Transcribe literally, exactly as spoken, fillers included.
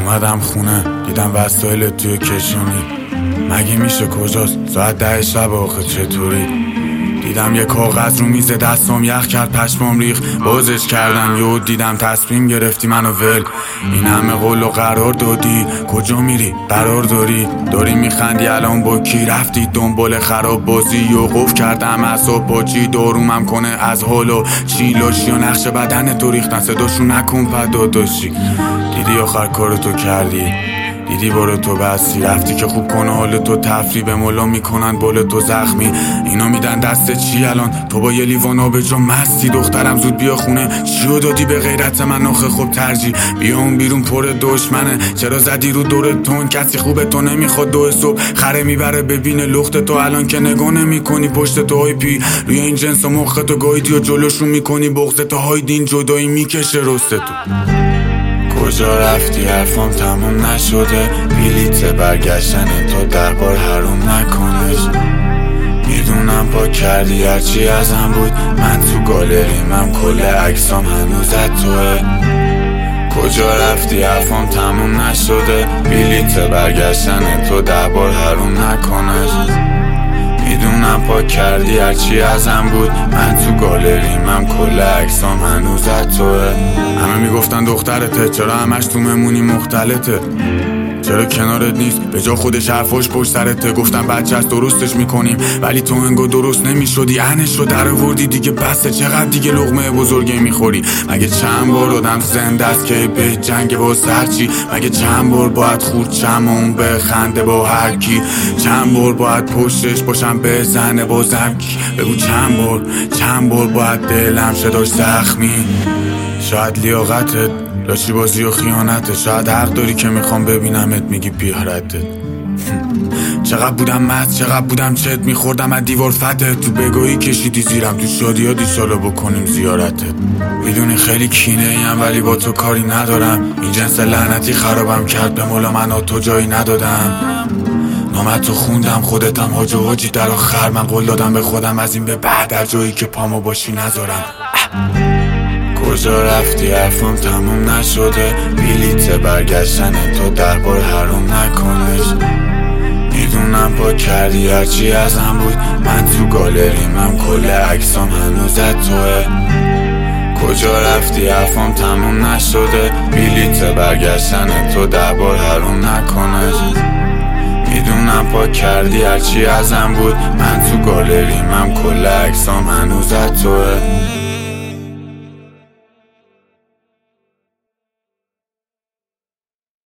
اومدم خونه دیدم وسایل توی کشونی. مگه میشه کجاست؟ ساعت ده شب آخه چطوری؟ دیدم یه کاغذ رو میز دستم یخ کرد پشمام ریخ. بازش کردم یهو دیدم تصمیم گرفتی منو ول. این همه قول و قرار دادی کجا میری؟ قرار داری؟ داری میخندی الان با کی رفتی دنبال خراب بازی و قف کردم اعصاب با چی دارومم کنه از حال و چی لاشی و نقش بدن تو ریختن صداشو نکن پدا داشتی. دیدی آخر کارتو کردی؟ دیدی بار تو بستی رفتی که خوب کنه حال تو تفریح به مولا میکنن بال تو زخمی. اینا میدن دست چی الان تو با یه لیوان آب جا مستی؟ دخترم زود بیا خونه چیو دادی به غیرت من آخه خوب ترجی بیا اون بیرون پر دشمنه. چرا زدی رو دور تون کسی خوبه تو نمیخواد دو صبح خره میبره ببینه لخت تو الان که نگاه نمیکنی پشت تو های پی روی این جنس و مخ تو گایدی و جلوشون میکنی بغض تو های دین جدایی میکشه رست تو. کجا رفتی؟ حرفم تموم نشده بلیت برگشتن تو ده بار حروم نکنش. میدونم پا کردی هرچی ازم بود من تو گالریمم کل عکسام هنوزت توه. کجا رفتی؟ حرفم تموم نشده بلیت برگشتن تو ده بار حروم نکنش. میدونم پا کردی هرچی ازم بود من تو گالریمم کل عکسام هنوزت توه. همه میگفتن دخترته چرا همش تو ممونی مختلطه چرا کنارت نیست به جا خودش حرفاش پشت سرته. گفتم بچه هست درستش میکنیم ولی تو انگار درست نمیشدی عنش رو در آوردی دیگه بسه چقدر دیگه لقمه بزرگی میخوری؟ مگه چند بار آدم زنده است که به جنگ با سرچی؟ مگه چند بار باید خورد چمون به خنده با هر کی؟ چند بار باید پشتش باشم به زنه بازم کی؟ بگو چند بار چند بار باید دلم شداش زخمی؟ شاید لیاقتت لاشی بازی و خیانته شاید حق داری که میخوام ببینمت میگی بیارتت. چقدر بودم مست چقدر بودم چت میخوردم از دیوار فتت تو بگاهی کشیدی زیرم تو شادی ها دیشالا بکنیم زیارتت. میدونی خیلی کینه ایم ولی با تو کاری ندارم این جنس لعنتی خرابم کرد به مولا من تو جایی ندادم. نامت تو خوندم خودتم حاج و حاجی در آخر من قول دادم به خودم از این به بعد در جایی که پامو باشی نذارم. کجا رفتی؟ حرفم تموم نشده بلیت برگشتن تو ده بار حروم نکنش. میدونم پا کردی هرچی ازم بود من تو گالریمم کل عکسام هنوزت توه. کجا رفتی؟ حرفم تموم نشده بلیت برگشتن تو ده بار حروم نکنش. میدونم پا کردی هرچی ازم بود من تو گالریمم کل عکسام هنوزت توه.